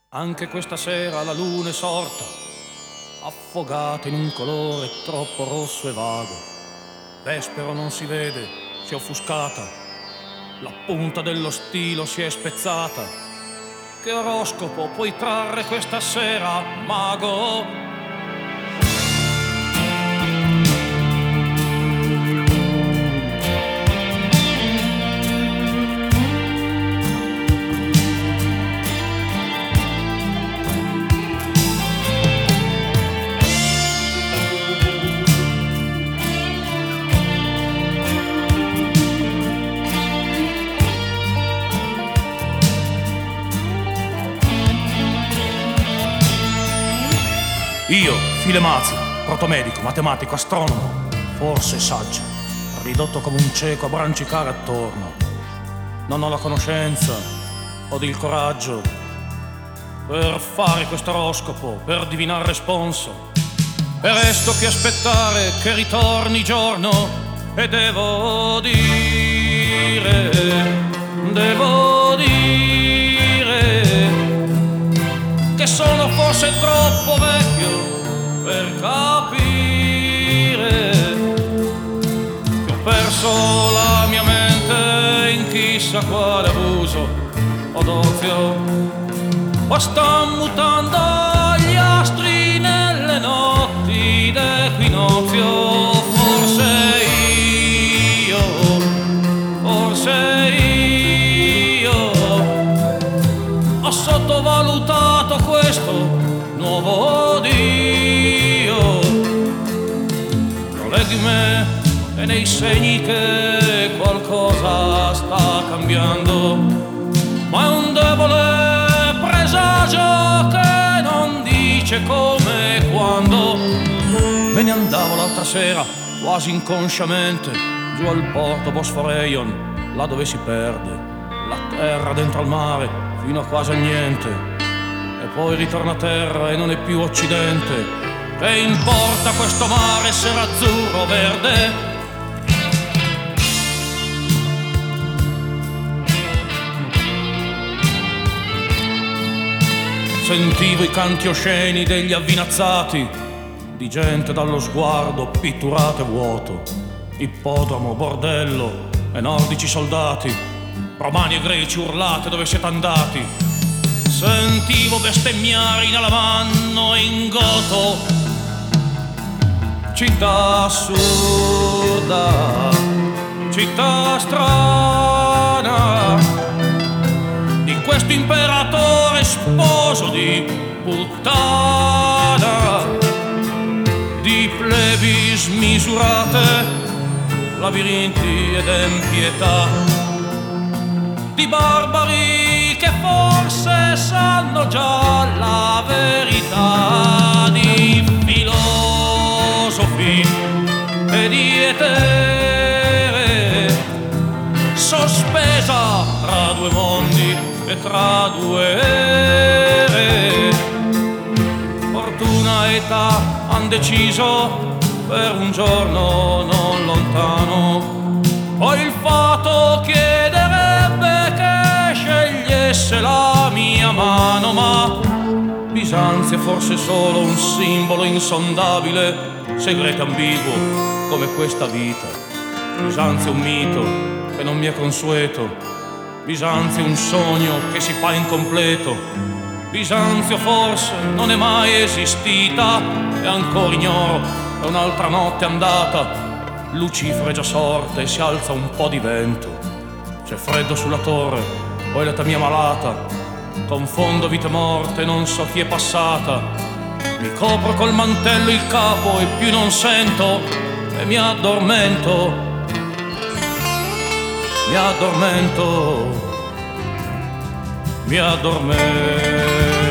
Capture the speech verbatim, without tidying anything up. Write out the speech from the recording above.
Anche questa sera la luna è sorta, affogata in un colore troppo rosso e vago. Vespero non si vede, si è offuscata, la punta dello stilo si è spezzata. Che oroscopo puoi trarre questa sera, mago? Io, Filemazio, protomedico, matematico, astronomo, forse saggio, ridotto come un cieco a brancicare attorno. Non ho la conoscenza, ho il coraggio per fare questo oroscopo, per divinare responso. E resto che aspettare che ritorni giorno e devo dire, devo dire che sono forse troppo vecchio per capire che ho perso la mia mente in chissà quale abuso o d'ozio, o sta mutando gli astri nelle notti d'equinozio. Forse io, forse io ho sottovalutato questo nuovo Dio. Proleghi me e nei segni che qualcosa sta cambiando, ma è un debole presagio che non dice come e quando. Me ne andavo l'altra sera, quasi inconsciamente, giù al porto Bosforeion, là dove si perde la terra dentro al mare, fino a quasi a niente, e poi ritorna a terra e non è più occidente. Che importa questo mare se era azzurro o verde? Sentivo i canti osceni degli avvinazzati, di gente dallo sguardo pitturato e vuoto, ippodromo, bordello e nordici soldati, romani e greci urlate dove siete andati. Sentivo bestemmiare in alamanno e in goto, città assurda, città strana, di questo imperatore sposo di puttana, di plebi smisurate, labirinti ed empietà, di barbari che forse sanno già la verità, di filosofi e di etere, sospesa tra due mondi e tra due ere. Fortuna e età han deciso per un giorno non lontano, poi il fato chiederebbe che scegliesse la mia mano, ma Bisanzio è forse solo un simbolo insondabile, segreto ambiguo come questa vita. Bisanzio è un mito che non mi è consueto, Bisanzio è un sogno che si fa incompleto, Bisanzio forse non è mai esistita e ancora ignoro, è un'altra notte andata. Lucifero è già sorta e si alza un po' di vento, c'è freddo sulla torre, poi l'età mia malata, confondo vita e morte, non so chi è passata. Mi copro col mantello il capo e più non sento e mi addormento, mi addormento, mi addormento.